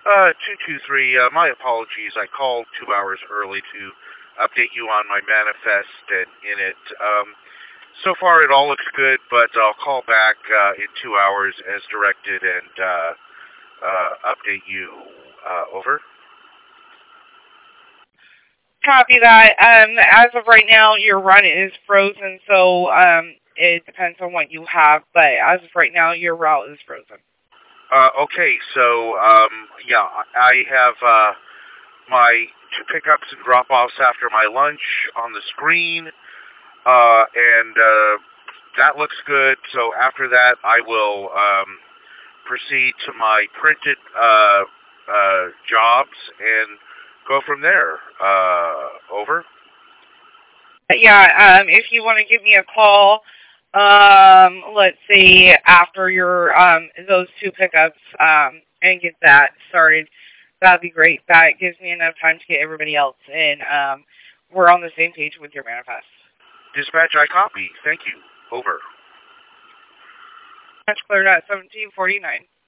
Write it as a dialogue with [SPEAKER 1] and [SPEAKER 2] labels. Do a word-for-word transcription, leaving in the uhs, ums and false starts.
[SPEAKER 1] Uh, two two three, uh, my apologies. I called two hours early to update you on my manifest and in it. Um, so far it all looks good, but I'll call back uh, in two hours as directed and uh, uh, update you. Uh, over.
[SPEAKER 2] Copy that. Um, as of right now, your run is frozen, so um, it depends on what you have, but as of right now, your route is frozen.
[SPEAKER 1] Uh, okay, so, um, yeah, I have, uh, my two pickups and drop-offs after my lunch on the screen, uh, and, uh, that looks good, so after that, I will, um, proceed to my printed, uh, uh, jobs and go from there. Uh, over?
[SPEAKER 2] Yeah, um, if you want to give me a call, um, let's see, after your, um, those two pickups, um, and get that started, that'd be great. That gives me enough time to get everybody else in. Um, we're on the same page with your manifest.
[SPEAKER 1] Dispatch, I copy. Thank you. Over.
[SPEAKER 2] Much cleared at seventeen forty-nine.